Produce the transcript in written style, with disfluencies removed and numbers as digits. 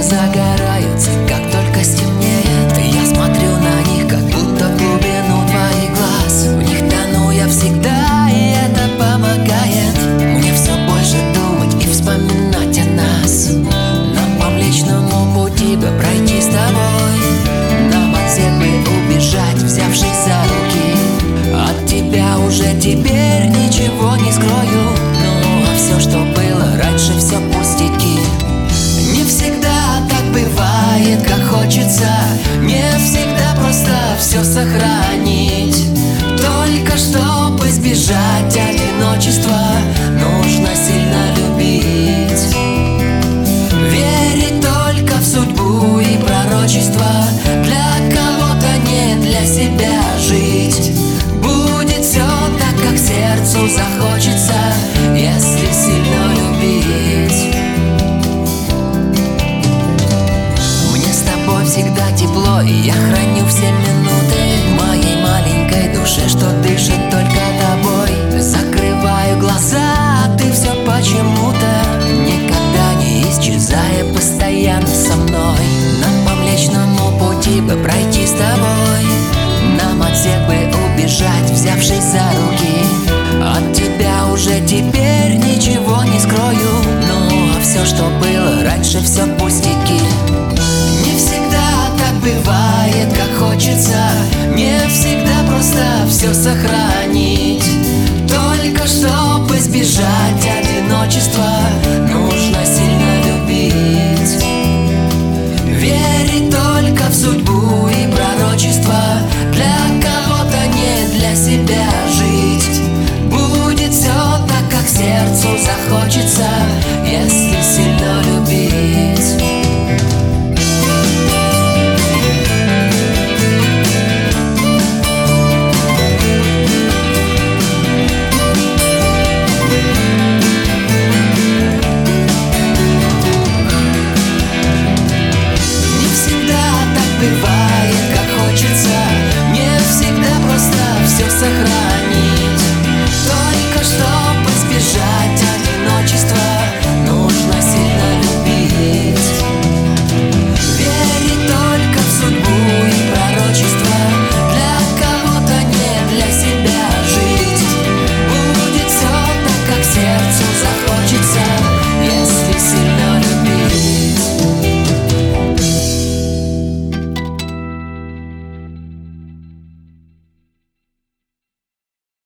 загораются, как только стемнеет. Я смотрю на них, как будто в глубину твоих глаз. В них тону я всегда, и это помогает мне все больше думать и вспоминать о нас. Нам по Млечному пути бы пройти с тобой, нам от всех бы убежать, взявшись за руки. От тебя уже теперь ничего не скрою. Ну а все, что было раньше, все пустяки. Не всегда так бывает, как хочется. Не всегда просто все сохранить. Только чтобы избежать одиночества, нужно сильно любить. Верить только в судьбу и пророчество. Для кого-то не для себя жить. Будет все так, как сердцу захочется, если сильно любить. Мне с тобой всегда тепло, и я храню все минуты в моей маленькой душе, что дышит только тобой. Закрываю глаза, а ты все почему-то, никогда не исчезая, постоянно со мной. Нам по Млечному пути бы пройти с тобой, нам от всех бы убежать, взявшись за руки. От тебя уже теперь ничего не скрою. Ну а все, что было раньше, все пустяки. Не всегда так бывает, как хочется. Не всегда просто все сохранить. Только чтобы избежать одиночества, нужно сильно любить. Верить только в судьбу и пророчество. Для кого-то не для себя жить. Будет все так, как сердцу захочется,